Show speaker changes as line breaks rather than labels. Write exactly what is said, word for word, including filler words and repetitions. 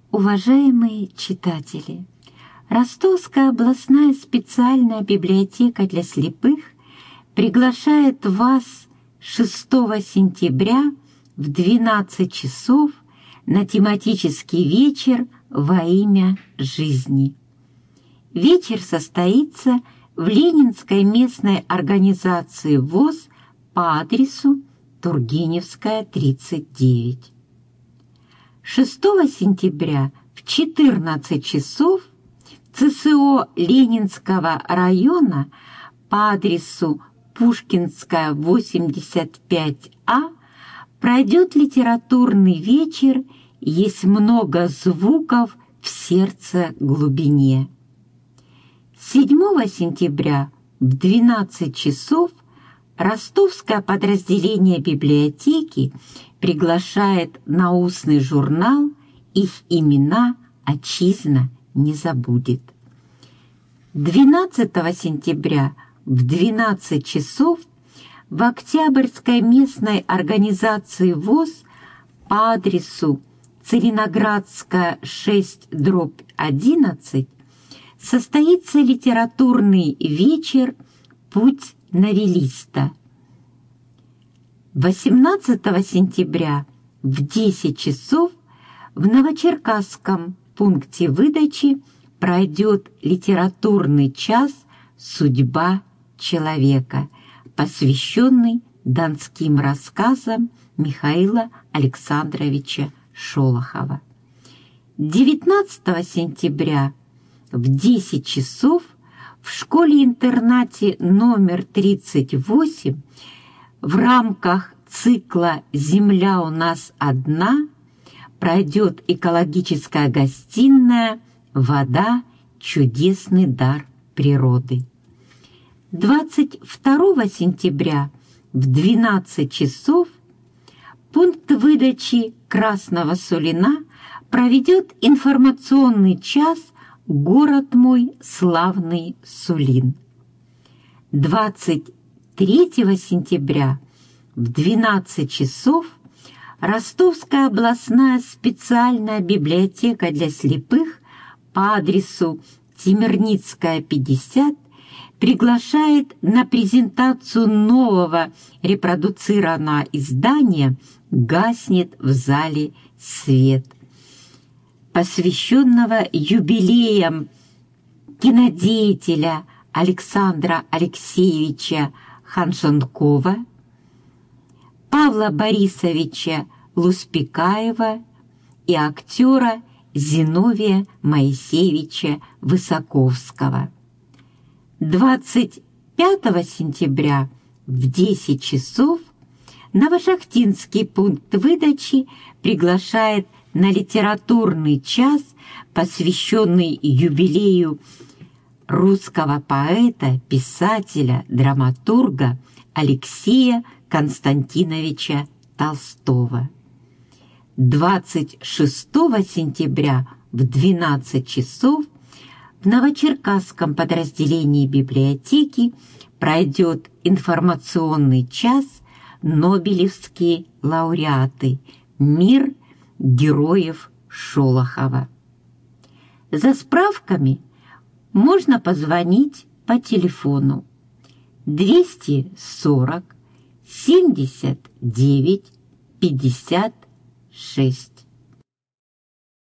Уважаемые читатели, Ростовская областная специальная библиотека для слепых приглашает вас шестого сентября в двенадцать часов на тематический вечер «Во имя жизни». Вечер состоится в Ленинской местной организации ВОС по адресу Тургеневская, тридцать девять. шестого сентября в четырнадцать часов ЦСО Ленинского района по адресу Пушкинская, восемьдесят пять А пройдет литературный вечер «Есть много звуков в сердце глубине». седьмого сентября в двенадцать часов ростовское подразделение библиотеки приглашает на устный журнал «Их имена Отчизна не забудет». двенадцатого сентября в двенадцать часов в Октябрьской местной организации ВОС по адресу Целиноградская, шесть дробь одиннадцать состоится литературный вечер «Путь новеллиста». восемнадцатого сентября в десять часов в Новочеркасском пункте выдачи пройдет литературный час «Судьба человека», посвященный донским рассказам Михаила Александровича Шолохова. девятнадцатого сентября в десять часов в школе-интернате номер тридцать восемь в рамках цикла «Земля у нас одна» пройдет экологическая гостиная «Вода. Чудесный дар природы». двадцать второго сентября в двенадцать часов пункт выдачи Красного Сулина проведет информационный час «Город мой славный Сулин». двадцать третьего сентября в двенадцать часов Ростовская областная специальная библиотека для слепых по адресу Темирницкая, пятьдесят приглашает на презентацию нового репродуцированного издания «Гаснет в зале свет», посвященного юбилеям кинодеятеля Александра Алексеевича Ханшенкова, Павла Борисовича Луспекаева и актера Зиновия Моисеевича Высоковского. двадцать пятого сентября в десять часов Новошахтинский пункт выдачи приглашает на литературный час, посвященный юбилею русского поэта, писателя, драматурга Алексея Константиновича Толстого. двадцать шестого сентября в двенадцать часов в Новочеркасском подразделении библиотеки пройдет информационный час «Нобелевские лауреаты. Мир героев Шолохова». За справками можно позвонить по телефону двести сорок семьдесят девять пятьдесят шесть.